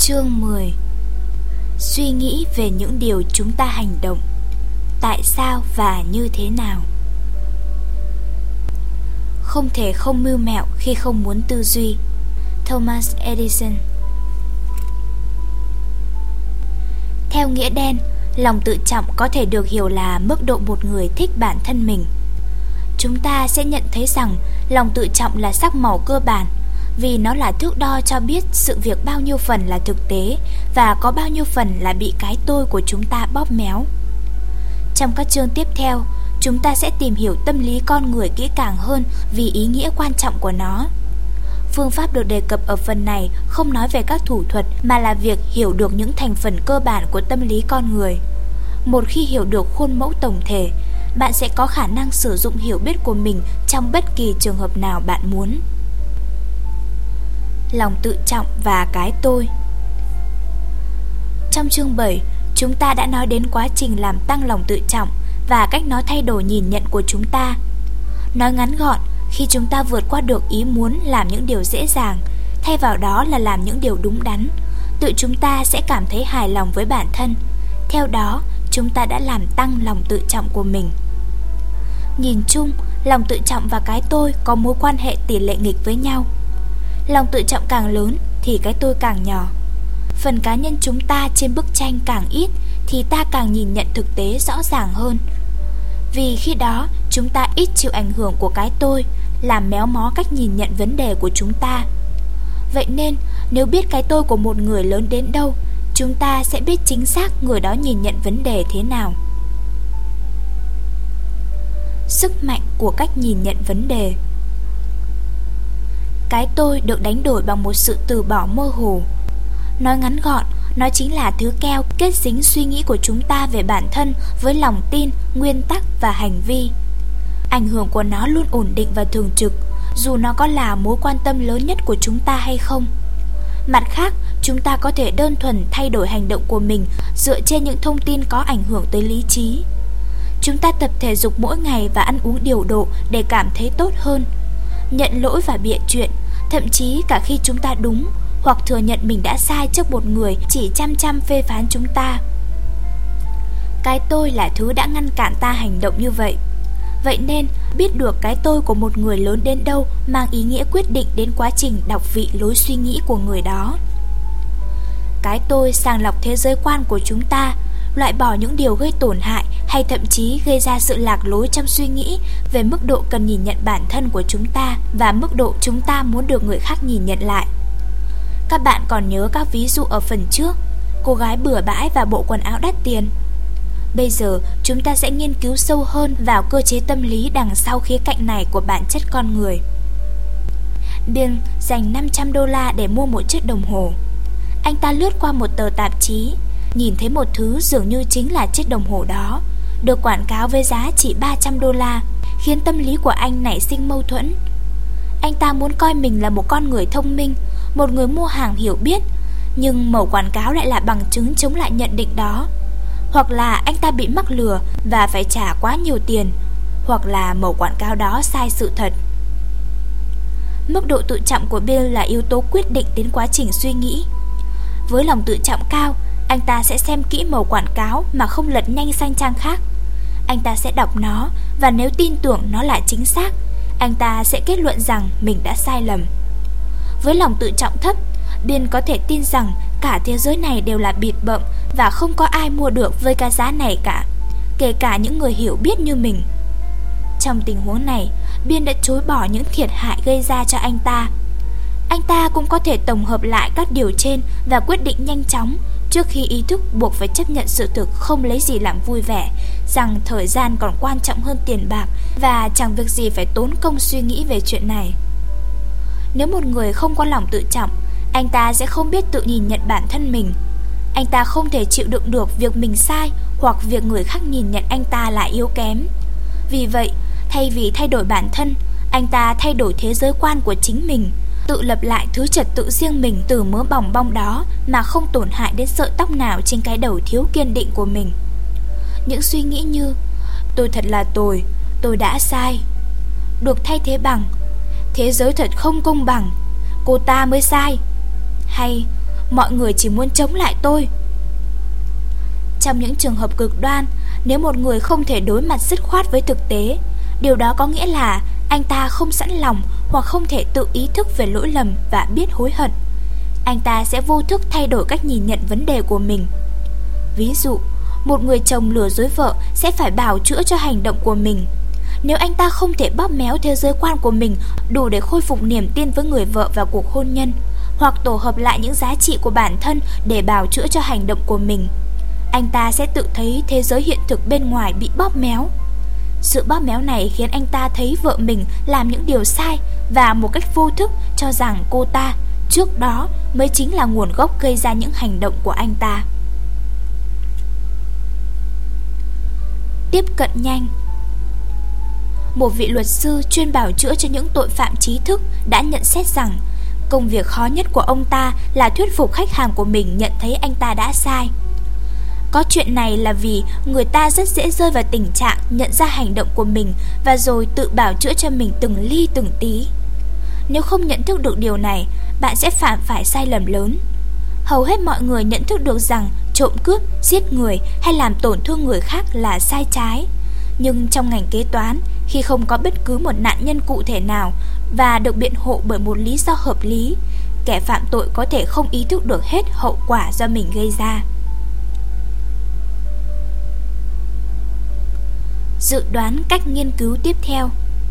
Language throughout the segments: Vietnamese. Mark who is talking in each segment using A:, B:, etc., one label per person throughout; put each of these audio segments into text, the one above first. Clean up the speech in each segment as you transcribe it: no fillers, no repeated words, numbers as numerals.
A: Chương 10. Suy nghĩ về những điều chúng ta hành động, tại sao và như thế nào. Không thể không mưu mẹo khi không muốn tư duy. Thomas Edison. Theo nghĩa đen, lòng tự trọng có thể được hiểu là mức độ một người thích bản thân mình. Chúng ta sẽ nhận thấy rằng lòng tự trọng là sắc màu cơ bản, vì nó là thước đo cho biết sự việc bao nhiêu phần là thực tế và có bao nhiêu phần là bị cái tôi của chúng ta bóp méo. Trong các chương tiếp theo, chúng ta sẽ tìm hiểu tâm lý con người kỹ càng hơn vì ý nghĩa quan trọng của nó. Phương pháp được đề cập ở phần này không nói về các thủ thuật mà là việc hiểu được những thành phần cơ bản của tâm lý con người. Một khi hiểu được khuôn mẫu tổng thể, bạn sẽ có khả năng sử dụng hiểu biết của mình trong bất kỳ trường hợp nào bạn muốn. Lòng tự trọng và cái tôi. Trong chương 7, chúng ta đã nói đến quá trình làm tăng lòng tự trọng và cách nó thay đổi nhìn nhận của chúng ta. Nói ngắn gọn, khi chúng ta vượt qua được ý muốn làm những điều dễ dàng, thay vào đó là làm những điều đúng đắn, tự chúng ta sẽ cảm thấy hài lòng với bản thân. Theo đó, chúng ta đã làm tăng lòng tự trọng của mình. Nhìn chung, lòng tự trọng và cái tôi có mối quan hệ tỷ lệ nghịch với nhau. Lòng tự trọng càng lớn thì cái tôi càng nhỏ. Phần cá nhân chúng ta trên bức tranh càng ít thì ta càng nhìn nhận thực tế rõ ràng hơn. Vì khi đó chúng ta ít chịu ảnh hưởng của cái tôi, làm méo mó cách nhìn nhận vấn đề của chúng ta. Vậy nên nếu biết cái tôi của một người lớn đến đâu, chúng ta sẽ biết chính xác người đó nhìn nhận vấn đề thế nào. Sức mạnh của cách nhìn nhận vấn đề. Cái tôi được đánh đổi bằng một sự từ bỏ mơ hồ. Nói ngắn gọn, nó chính là thứ keo kết dính suy nghĩ của chúng ta về bản thân với lòng tin, nguyên tắc và hành vi. Ảnh hưởng của nó luôn ổn định và thường trực, dù nó có là mối quan tâm lớn nhất của chúng ta hay không. Mặt khác, chúng ta có thể đơn thuần thay đổi hành động của mình dựa trên những thông tin có ảnh hưởng tới lý trí. Chúng ta tập thể dục mỗi ngày và ăn uống điều độ để cảm thấy tốt hơn. Nhận lỗi và bịa chuyện, thậm chí cả khi chúng ta đúng, hoặc thừa nhận mình đã sai trước một người chỉ chăm phê phán chúng ta. Cái tôi là thứ đã ngăn cản ta hành động như vậy. Vậy nên, biết được cái tôi của một người lớn đến đâu mang ý nghĩa quyết định đến quá trình đọc vị lối suy nghĩ của người đó. Cái tôi sàng lọc thế giới quan của chúng ta, loại bỏ những điều gây tổn hại hay thậm chí gây ra sự lạc lối trong suy nghĩ về mức độ cần nhìn nhận bản thân của chúng ta và mức độ chúng ta muốn được người khác nhìn nhận lại. Các bạn còn nhớ các ví dụ ở phần trước, cô gái bừa bãi và bộ quần áo đắt tiền. Bây giờ chúng ta sẽ nghiên cứu sâu hơn vào cơ chế tâm lý đằng sau khía cạnh này của bản chất con người. Bill dành $500 để mua một chiếc đồng hồ. Anh ta lướt qua một tờ tạp chí, nhìn thấy một thứ dường như chính là chiếc đồng hồ đó, được quảng cáo với giá chỉ $300, khiến tâm lý của anh nảy sinh mâu thuẫn. Anh ta muốn coi mình là một con người thông minh, một người mua hàng hiểu biết, nhưng mẩu quảng cáo lại là bằng chứng chống lại nhận định đó. Hoặc là anh ta bị mắc lừa và phải trả quá nhiều tiền, hoặc là mẩu quảng cáo đó sai sự thật. Mức độ tự trọng của Bill là yếu tố quyết định đến quá trình suy nghĩ. Với lòng tự trọng cao, anh ta sẽ xem kỹ mẩu quảng cáo mà không lật nhanh sang trang khác. Anh ta sẽ đọc nó và nếu tin tưởng nó là chính xác, anh ta sẽ kết luận rằng mình đã sai lầm. Với lòng tự trọng thấp, Bill có thể tin rằng cả thế giới này đều là bịp bợm và không có ai mua được với cái giá này cả, kể cả những người hiểu biết như mình. Trong tình huống này, Bill đã chối bỏ những thiệt hại gây ra cho anh ta. Anh ta cũng có thể tổng hợp lại các điều trên và quyết định nhanh chóng, trước khi ý thức buộc phải chấp nhận sự thực không lấy gì làm vui vẻ, rằng thời gian còn quan trọng hơn tiền bạc và chẳng việc gì phải tốn công suy nghĩ về chuyện này. Nếu một người không có lòng tự trọng, anh ta sẽ không biết tự nhìn nhận bản thân mình. Anh ta không thể chịu đựng được việc mình sai hoặc việc người khác nhìn nhận anh ta là yếu kém. Vì vậy, thay vì thay đổi bản thân, anh ta thay đổi thế giới quan của chính mình, tự lập lại thứ trật tự riêng mình từ mớ bòng bong đó mà không tổn hại đến sợi tóc nào trên cái đầu thiếu kiên định của mình. Những suy nghĩ như tôi thật là tồi, tôi đã sai, được thay thế bằng thế giới thật không công bằng, cô ta mới sai, hay mọi người chỉ muốn chống lại tôi. Trong những trường hợp cực đoan, nếu một người không thể đối mặt dứt khoát với thực tế, điều đó có nghĩa là anh ta không sẵn lòng hoặc không thể tự ý thức về lỗi lầm và biết hối hận. Anh ta sẽ vô thức thay đổi cách nhìn nhận vấn đề của mình. Ví dụ, một người chồng lừa dối vợ sẽ phải bào chữa cho hành động của mình. Nếu anh ta không thể bóp méo thế giới quan của mình đủ để khôi phục niềm tin với người vợ và cuộc hôn nhân, hoặc tổ hợp lại những giá trị của bản thân để bào chữa cho hành động của mình, anh ta sẽ tự thấy thế giới hiện thực bên ngoài bị bóp méo. Sự bóp méo này khiến anh ta thấy vợ mình làm những điều sai và một cách vô thức cho rằng cô ta trước đó mới chính là nguồn gốc gây ra những hành động của anh ta. Tiếp cận nhanh. Một vị luật sư chuyên bào chữa cho những tội phạm trí thức đã nhận xét rằng công việc khó nhất của ông ta là thuyết phục khách hàng của mình nhận thấy anh ta đã sai. Có chuyện này là vì người ta rất dễ rơi vào tình trạng nhận ra hành động của mình và rồi tự bào chữa cho mình từng ly từng tí. Nếu không nhận thức được điều này, bạn sẽ phạm phải sai lầm lớn. Hầu hết mọi người nhận thức được rằng trộm cướp, giết người hay làm tổn thương người khác là sai trái. Nhưng trong ngành kế toán, khi không có bất cứ một nạn nhân cụ thể nào và được biện hộ bởi một lý do hợp lý, kẻ phạm tội có thể không ý thức được hết hậu quả do mình gây ra. Dự đoán cách nghiên cứu tiếp theo.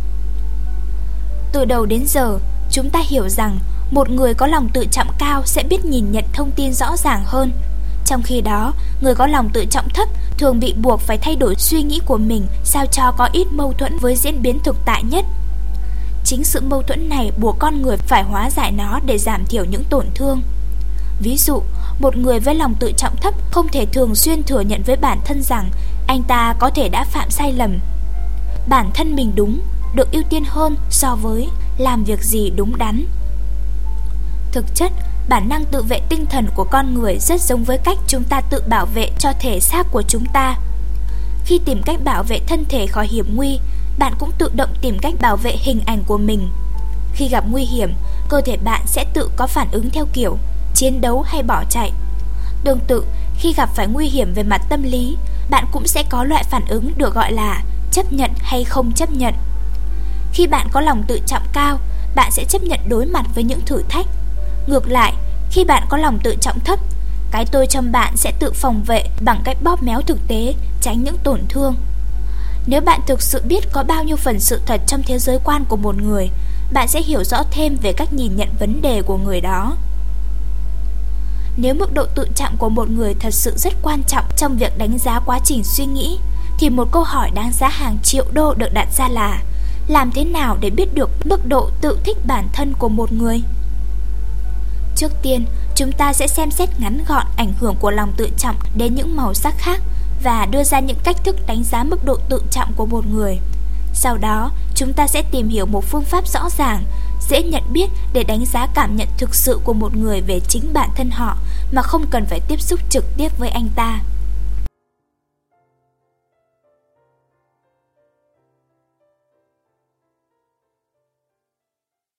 A: Từ đầu đến giờ, chúng ta hiểu rằng một người có lòng tự trọng cao sẽ biết nhìn nhận thông tin rõ ràng hơn. Trong khi đó, người có lòng tự trọng thấp thường bị buộc phải thay đổi suy nghĩ của mình sao cho có ít mâu thuẫn với diễn biến thực tại nhất. Chính sự mâu thuẫn này buộc con người phải hóa giải nó để giảm thiểu những tổn thương. Ví dụ, một người với lòng tự trọng thấp không thể thường xuyên thừa nhận với bản thân rằng anh ta có thể đã phạm sai lầm. Bản thân mình đúng được ưu tiên hơn so với làm việc gì đúng đắn. Thực chất, bản năng tự vệ tinh thần của con người rất giống với cách chúng ta tự bảo vệ cho thể xác của chúng ta. Khi tìm cách bảo vệ thân thể khỏi hiểm nguy, bạn cũng tự động tìm cách bảo vệ hình ảnh của mình. Khi gặp nguy hiểm, cơ thể bạn sẽ tự có phản ứng theo kiểu chiến đấu hay bỏ chạy. Tương tự, khi gặp phải nguy hiểm về mặt tâm lý, bạn cũng sẽ có loại phản ứng được gọi là chấp nhận hay không chấp nhận. Khi bạn có lòng tự trọng cao, bạn sẽ chấp nhận đối mặt với những thử thách. Ngược lại, khi bạn có lòng tự trọng thấp, cái tôi trong bạn sẽ tự phòng vệ bằng cách bóp méo thực tế, tránh những tổn thương. Nếu bạn thực sự biết có bao nhiêu phần sự thật trong thế giới quan của một người, bạn sẽ hiểu rõ thêm về cách nhìn nhận vấn đề của người đó. Nếu mức độ tự trọng của một người thật sự rất quan trọng trong việc đánh giá quá trình suy nghĩ, thì một câu hỏi đáng giá hàng triệu đô được đặt ra là: làm thế nào để biết được mức độ tự thích bản thân của một người? Trước tiên, chúng ta sẽ xem xét ngắn gọn ảnh hưởng của lòng tự trọng đến những màu sắc khác và đưa ra những cách thức đánh giá mức độ tự trọng của một người. Sau đó, chúng ta sẽ tìm hiểu một phương pháp rõ ràng, dễ nhận biết để đánh giá cảm nhận thực sự của một người về chính bản thân họ mà không cần phải tiếp xúc trực tiếp với anh ta.